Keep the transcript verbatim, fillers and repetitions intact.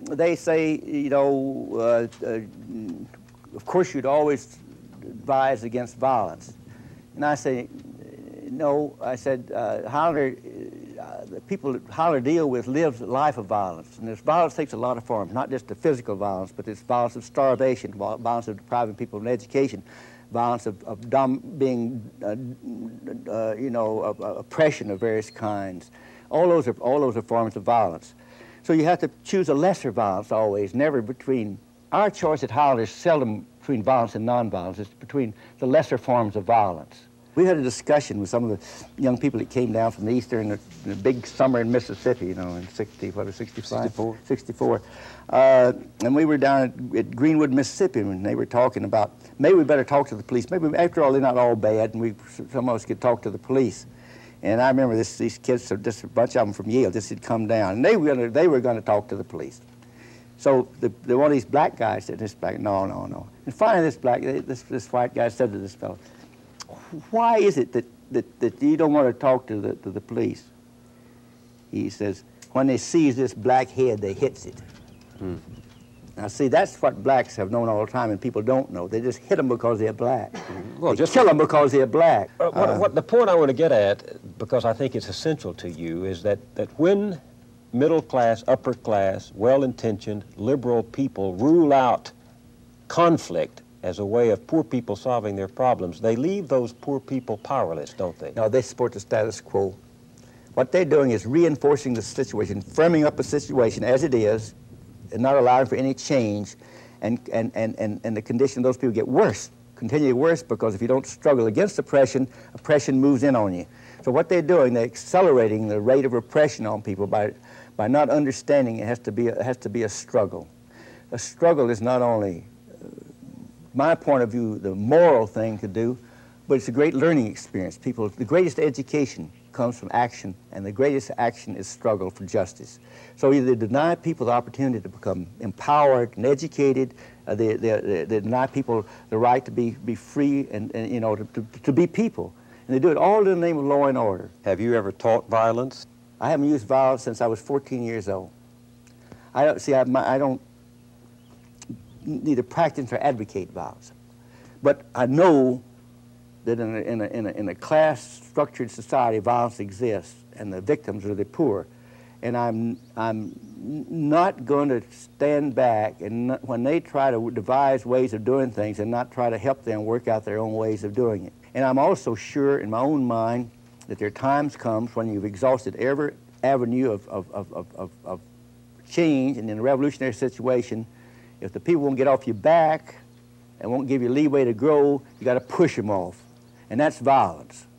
they say, you know, uh, uh, of course you'd always advise against violence. And I say, no, I said, uh, Hollander, uh, the people that Hollander deal with live a life of violence. And this violence takes a lot of forms, not just the physical violence, but this violence of starvation, violence of depriving people of education, violence of, of dumb, being, uh, uh, you know, of, uh, oppression of various kinds. All those, are, all those are forms of violence. So you have to choose a lesser violence always, never between. Our choice at Hollander is seldom between violence and nonviolence. It's between the lesser forms of violence. We had a discussion with some of the young people that came down from the east during the, the big summer in Mississippi, you know, in sixty, what, sixty-five? sixty-four. sixty-four. Uh, and we were down at, at Greenwood, Mississippi, and they were talking about, maybe we better talk to the police. Maybe, after all, they're not all bad, and we, some of us could talk to the police. And I remember this, these kids, so just a bunch of them from Yale, just had come down, and they were gonna, they were going to talk to the police. So the, the, one of these black guys said, this black, no, no, no. And finally this black, this, this white guy said to this fellow, why is it that, that, that you don't want to talk to the, to the police? He says, when they seize this black head, they hits it. Hmm. Now, see, that's what blacks have known all the time, and people don't know. They just hit them because they're black. Mm-hmm. Well, they just kill them because they're black. Uh, what, uh, what the point I want to get at, because I think it's essential to you, is that, that when middle class, upper class, well-intentioned, liberal people rule out conflict as a way of poor people solving their problems, they leave those poor people powerless, don't they? No, they support the status quo. What they're doing is reinforcing the situation, firming up a situation as it is, and not allowing for any change, and, and, and, and, and the condition of those people get worse, continually worse, because if you don't struggle against oppression, oppression moves in on you. So what they're doing, they're accelerating the rate of oppression on people by, by not understanding it has to be a, it has to be a struggle. A struggle is not only, uh, my point of view, the moral thing to do, but it's a great learning experience. People, the greatest education comes from action, and the greatest action is struggle for justice. So either they deny people the opportunity to become empowered and educated, uh, they, they, they, they deny people the right to be, be free and, and you know, to, to, to be people. And they do it all in the name of law and order. Have you ever taught violence? I haven't used violence since I was fourteen years old. I don't, see, I, my, I don't neither practice or advocate violence. But I know that in a, in a, in a, in a class-structured society, violence exists, and the victims are the poor. And I'm, I'm not going to stand back and not, when they try to devise ways of doing things and not try to help them work out their own ways of doing it. And I'm also sure in my own mind that there are times comes when you've exhausted every avenue of, of, of, of, of change, and in a revolutionary situation, if the people won't get off your back and won't give you leeway to grow, you got to push them off. And that's violence.